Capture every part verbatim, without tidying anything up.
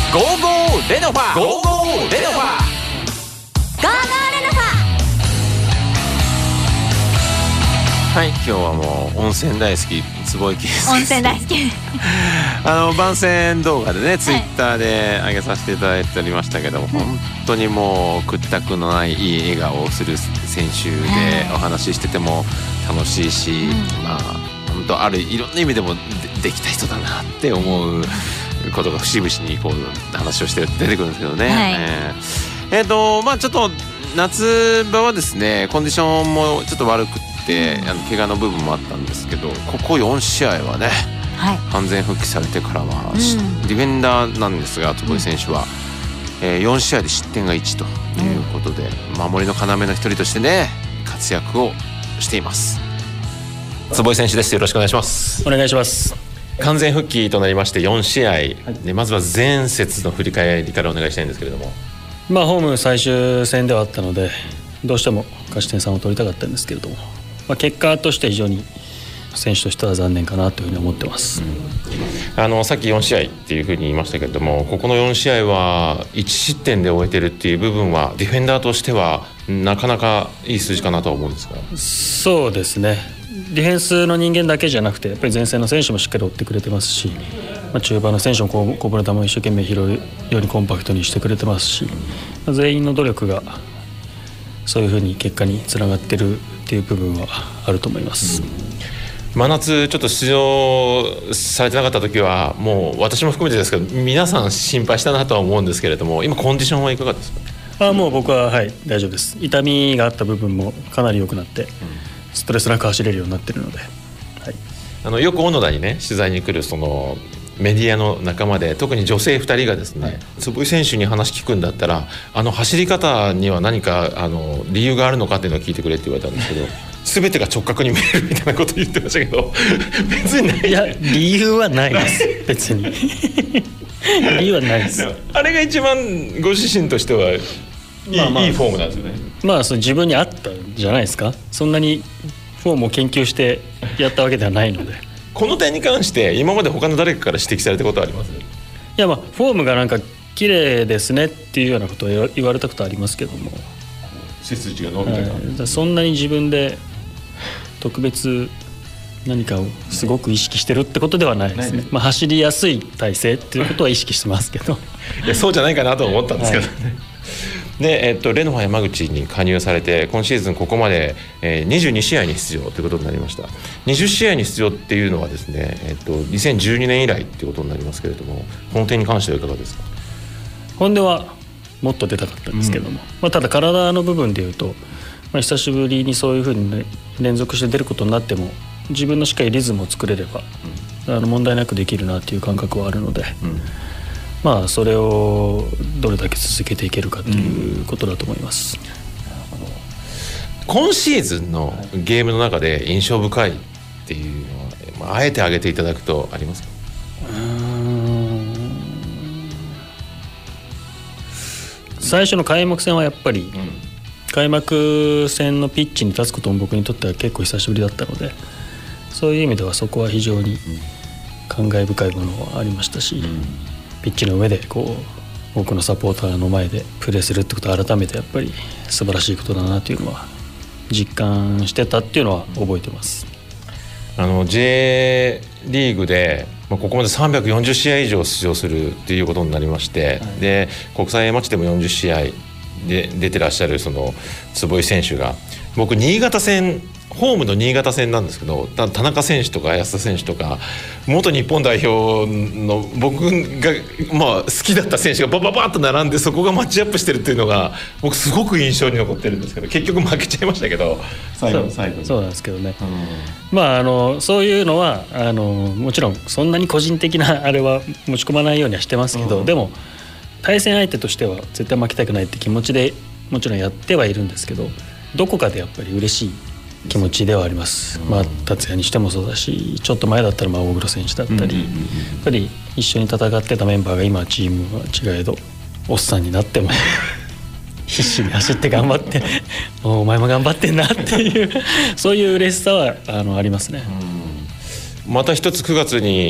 ゴーゴーレノファゴーゴーレノファゴーゴーレノファ。はい、今日はもう温泉大好き坪井圭介です。 温泉大好きあの番宣動画でね、ツイッターで上げさせていただいておりましたけども、はい、本当にもう屈託のないいい笑顔をする選手で、お話ししてても楽しいし、うん、まあ本当あるいろんな意味でも で, できた人だなって思うことが節々にこう話をして出てくるんですけどね、はい、えー、えーとまあちょっと夏場はですねコンディションもちょっと悪くて、あの怪我の部分もあったんですけど、ここよん試合はね、はい、完全復帰されてからは、うん、ディフェンダーなんですが坪井選手は、うん、えー、よん試合で失点がいちということで、うん、守りの要の一人としてね活躍をしています。坪井選手です。よろしくお願いします。 お願いします。 完全復帰となりましてよん試合、はい、でまずは前節の振り返りからお願いしたいんですけれども、 まあホーム最終戦ではあったのでどうしても勝ち点さんを取りたかったんですけれども、まあ、結果として非常に選手としては残念かなというふうに思ってます、 うん、あのさっきよん試合っていうふうに言いましたけれども、ここのよん試合はいち失点で終えてるっていう部分はディフェンダーとしてはなかなかいい数字かなとは思うんですが。 そうですね、ディフェンスの人間だけじゃなくてやっぱり前線の選手もしっかり追ってくれてますし、まあ、中盤の選手もこぼれ球を一生懸命拾うようにコンパクトにしてくれてますし、まあ、全員の努力がそういうふうに結果につながってるっていう部分はあると思います、うん、 真夏ちょっと出場されてなかった時はもう私も含めてですけど皆さん心配したなとは思うんですけれども、今コンディションはいかがですか？ あもう僕ははい大丈夫です。痛みがあった部分もかなり良くなって、うん、ストレスなく走れるようになってるので、はい、 あのよく小野田にね取材に来るそのメディアの仲間で特に女性ふたりがですね、はい、坪井選手に話聞くんだったらあの走り方には何かあの理由があるのかっていうのを聞いてくれって言われたんですけど全てが直角に見えるみたいなことを言ってましたけど別にない。 いや理由はないです別に理由はないです。 あれが一番ご自身としてはいい、まあまあ、いいフォームなんですよね。 まあそ自分に合ったんじゃないですか。そんなにフォームを研究してやったわけではないのでこの点に関して今まで他の誰かから指摘されたことはあります？いやまあフォームがなんか綺麗ですねっていうようなことを言われたことはありますけども、 背筋が伸びたか、 はい、そんなに自分で特別何かをすごく意識してるってことではないですね。まあ、走りやすい体勢っていうことは意識してますけどいやそうじゃないかなと思ったんですけどね、はいでえっと、レノファ山口に加入されて今シーズンここまで、えー、にじゅうに試合に出場ということになりました。にじゅう試合に出場っていうのはですね、えっと、にせんじゅうにねん以来ということになりますけれども、この点に関してはいかがですか？ 本音はもっと出たかったんですけども、うんまあ、ただ体の部分でいうと、まあ、久しぶりにそういうふうに、ね、連続して出ることになっても自分のしっかりリズムを作れれば、うん、あの問題なくできるなという感覚はあるので、うんまあ、それをどれだけ続けていけるかということだと思います、 うん、今シーズンのゲームの中で印象深いっていうのは、まあ、あえて挙げていただくとありますか？うーん最初の開幕戦はやっぱり、うん、開幕戦のピッチに立つことも僕にとっては結構久しぶりだったので、そういう意味ではそこは非常に感慨深いものはありましたし、うんピッチの上でこう多くのサポーターの前でプレーするってことは改めてやっぱり素晴らしいことだなというのは実感してたっていうのは覚えてます。 あの J リーグでここまでさんびゃくよんじゅう試合以上出場するっていうことになりまして、はい、で国際 A マッチでもよんじゅう試合で出てらっしゃるその坪井選手が僕新潟戦ホームの新潟戦なんですけど、田中選手とか安田選手とか元日本代表の僕がまあ好きだった選手がバババッと並んでそこがマッチアップしてるっていうのが僕すごく印象に残ってるんですけど、結局負けちゃいましたけど最後の最後にそう、そうなんですけどね、うん、まああのそういうのはあのもちろんそんなに個人的なあれは持ち込まないようにはしてますけど、うん、でも対戦相手としては絶対負けたくないって気持ちでもちろんやってはいるんですけど、どこかでやっぱり嬉しい気持ちではあります、うんまあ、達也にしてもそうだし、ちょっと前だったらまあ大黒選手だったり、うんうんうんうん、やっぱり一緒に戦ってたメンバーが今チームは違えどおっさんになっても必死に走って頑張ってお前も頑張ってんなっていうそういう嬉しさはあのありますね、 うん、また一つくがつに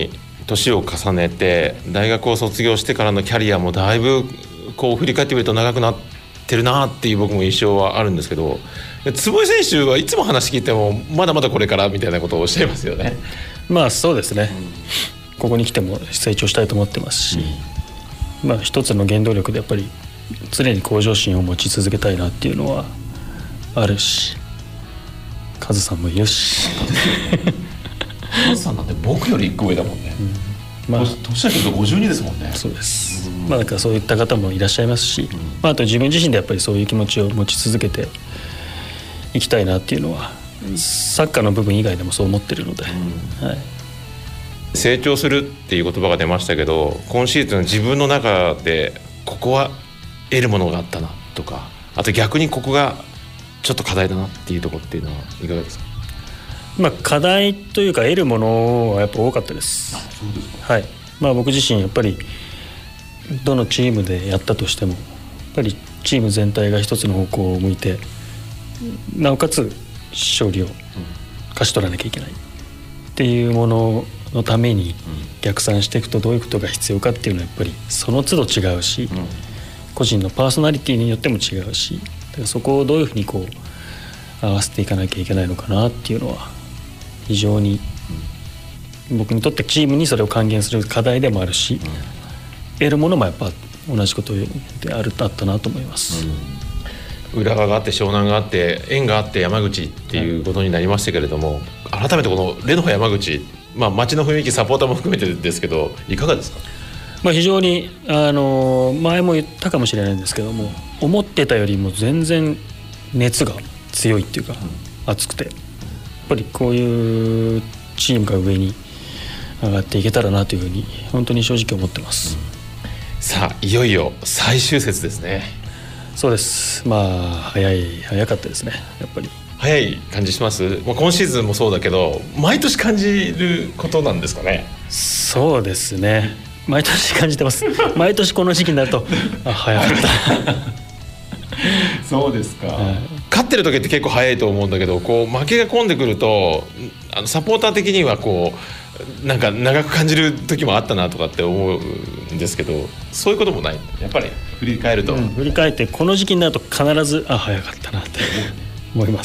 年を重ねて大学を卒業してからのキャリアもだいぶこう振り返ってみると長くなってるなっていう僕も印象はあるんですけど、坪井選手はいつも話聞いてもまだまだこれからみたいなことをおっしゃいますよね。 まあそうですね、うん、ここに来ても成長したいと思ってますし、うん、まあ一つの原動力でやっぱり常に向上心を持ち続けたいなっていうのはあるし、カズさんもいるしカズさんなんて僕よりいっこ上だもんね、うん、まあ年だけどごじゅうにですもんね。 そうです、うん、まあだからそういった方もいらっしゃいますし、うん、まあ、あと自分自身でやっぱりそういう気持ちを持ち続けていきたいなっていうのはサッカーの部分以外でもそう思ってるので、うん、はい、 成長するっていう言葉が出ましたけど、今シーズン自分の中でここは得るものがあったなとか、あと逆にここがちょっと課題だなっていうところっていうのはいかがですか？ まあ、課題というか得るものはやっぱ多かったです。 あ、そうですか。 はい、まあ、僕自身やっぱりどのチームでやったとしてもやっぱりチーム全体が一つの方向を向いて、なおかつ勝利を勝ち取らなきゃいけないっていうもののために逆算していくとどういうことが必要かっていうのはやっぱりその都度違うし、うん、個人のパーソナリティによっても違うし、だからそこをどういうふうにこう合わせていかなきゃいけないのかなっていうのは非常に僕にとってチームにそれを還元する課題でもあるし、うん、得るものもやっぱ同じことであるあったなと思います、 うん、浦和があって湘南があって縁があって山口っていうことになりましたけれども、はい、改めてこのレノファ山口、まあ、街の雰囲気サポーターも含めてですけどいかがですか？ まあ、非常にあの前も言ったかもしれないんですけども、思ってたよりも全然熱が強いっていうか、うん、熱くてやっぱりこういうチームが上に上がっていけたらなというふうに本当に正直思ってます、 うん、さあいよいよ最終節ですね。 そうです。まあ早い早かったですね。やっぱり早い感じします？まあ、今シーズンもそうだけど毎年感じることなんですかね？ そうですね、毎年感じてます毎年この時期になるとあ早かったそうですか、はい、勝ってる時って結構早いと思うんだけど、こう負けが込んでくるとあのサポーター的にはこうなんか長く感じる時もあったなとかって思うんですけど、そういうこともない？やっぱり振り返ると、うん、 振り返ってこの時期になると必ずあ早かったなって思います。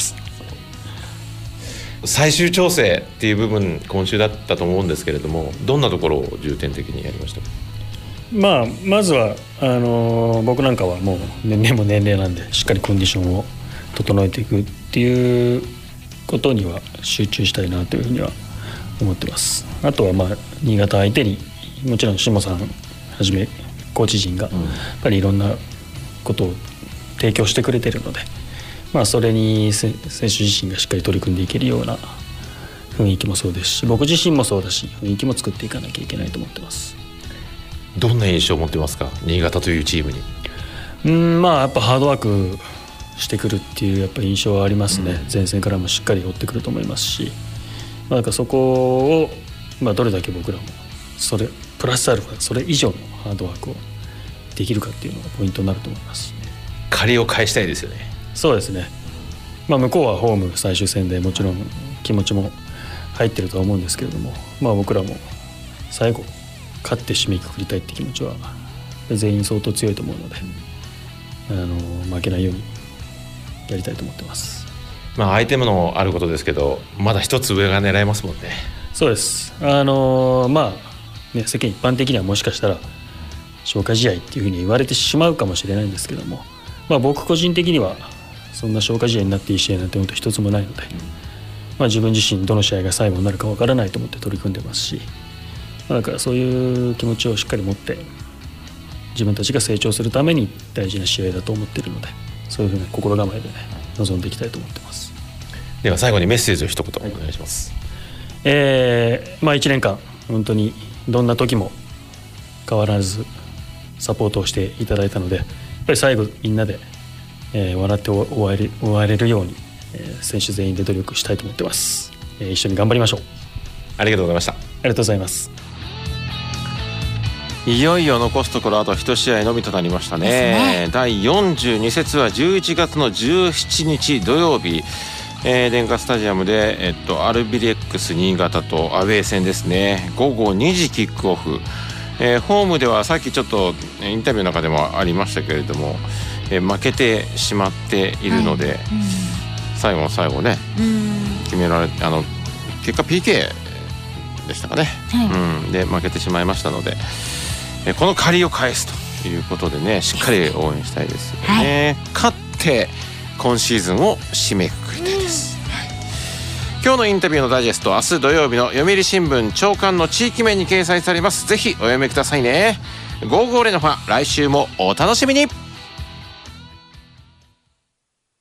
最終調整っていう部分今週だったと思うんですけれども、どんなところを重点的にやりましたか？ まあ、まずはあのー、僕なんかはもう年齢も年齢なんでしっかりコンディションを整えていくっていうことには集中したいなというふうには思ってます。あとはまあ新潟相手にもちろん下さんはじめコーチ陣がやっぱりいろんなことを提供してくれているので、まあ、それに選手自身がしっかり取り組んでいけるような雰囲気もそうですし、僕自身もそうだし雰囲気も作っていかなきゃいけないと思ってます。 どんな印象を持ってますか、新潟というチームに？ うん、まあやっぱハードワークしてくるっていうやっぱ印象はありますね、うん、前線からもしっかり追ってくると思いますし、まあ、なんかそこを、まあ、どれだけ僕らもそれプラスアルファそれ以上のハードワークをできるかっていうのがポイントになると思います。 借りを返したいですよね。 そうですね、まあ、向こうはホーム最終戦でもちろん気持ちも入ってるとは思うんですけれども、まあ、僕らも最後勝って締めくくりたいって気持ちは全員相当強いと思うので、あの負けないようにやりたいと思ってます。 まあ相手もあることですけどまだ一つ上が狙えますもんね。 そうです、あのまあ、ね、世間一般的にはもしかしたら消化試合っていうふうに言われてしまうかもしれないんですけども、まあ、僕個人的にはそんな消化試合になっていい試合なんてこと一つもないので、まあ、自分自身どの試合が最後になるかわからないと思って取り組んでますし、だからそういう気持ちをしっかり持って自分たちが成長するために大事な試合だと思っているので、そういうふうな心構えでね臨んでいきたいと思ってます。 では最後にメッセージを一言お願いします。 はい、えーまあ、いちねんかん本当にどんな時も変わらずサポートをしていただいたので、やっぱり最後みんなで、えー、笑って終われ、終われるように、えー、選手全員で努力したいと思ってます。えー、一緒に頑張りましょう。 ありがとうございました。ありがとうございます。 いよいよ残すところあと一試合のみとなりました ね, ねだいよんじゅうに節はじゅういちがつのじゅうしちにち土曜日、 えー、電化スタジアムで、えっと、アルビレックス新潟とアウェー戦ですね。ごごにじキックオフ、えー、ホームではさっきちょっとインタビューの中でもありましたけれども、えー、負けてしまっているので、はい、うん、最後の最後ね、うん、決められあの結果 ピーケー でしたかね、はい、うん、で負けてしまいましたので、えー、この借りを返すということでね、しっかり応援したいですよね、はい、勝って今シーズンを締めくくりたいです、うん、はい、今日のインタビューのダイジェスト、明日土曜日の読売新聞朝刊の地域面に掲載されます。ぜひお読みくださいね。ゴーゴーレノファ、来週もお楽しみに。